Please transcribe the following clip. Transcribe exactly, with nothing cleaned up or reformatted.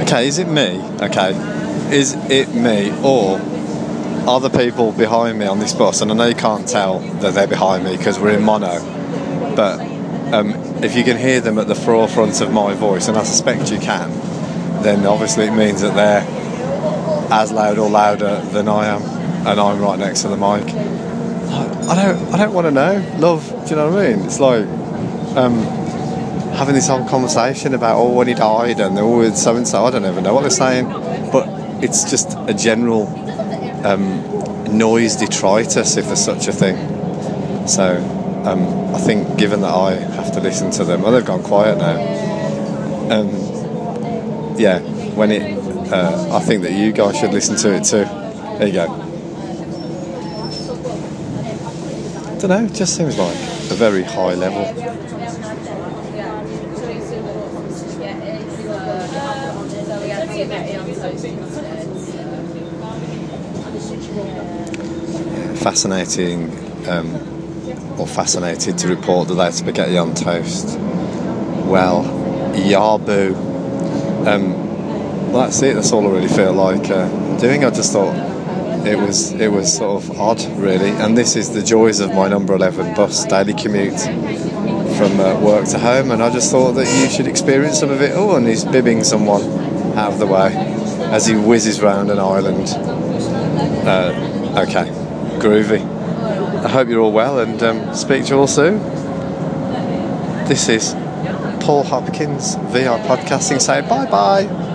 Okay, is it me? Okay, is it me, or are the people behind me on this bus? And I know you can't tell that they're behind me because we're in mono, but um, if you can hear them at the forefront of my voice, and I suspect you can, then obviously it means that they're as loud or louder than I am, and I'm right next to the mic. I don't, I don't want to know, love. Do you know what I mean? It's like um, having this whole conversation about oh when he died and oh it's so and so. I don't even know what they're saying, but it's just a general um, noise detritus, if there's such a thing. So um, I think, given that I have to listen to them, oh, they've gone quiet now. Um, yeah, when it, uh, I think that you guys should listen to it too. There you go. I don't know, it just seems like a very high level. Fascinating, um, or fascinated to report that they had spaghetti on toast. Well, yaboo. Um, well, that's it. That's all I really feel like uh, doing. I just thought it was it was sort of odd, really. And this is the joys of my number eleven bus daily commute from uh, work to home. And I just thought that you should experience some of it. Oh, and he's bibbing someone out of the way as he whizzes round an island. Uh, okay. Groovy. I hope you're all well, and um, speak to you all soon. This is Paul Hopkins, V I Podcasting, saying bye bye.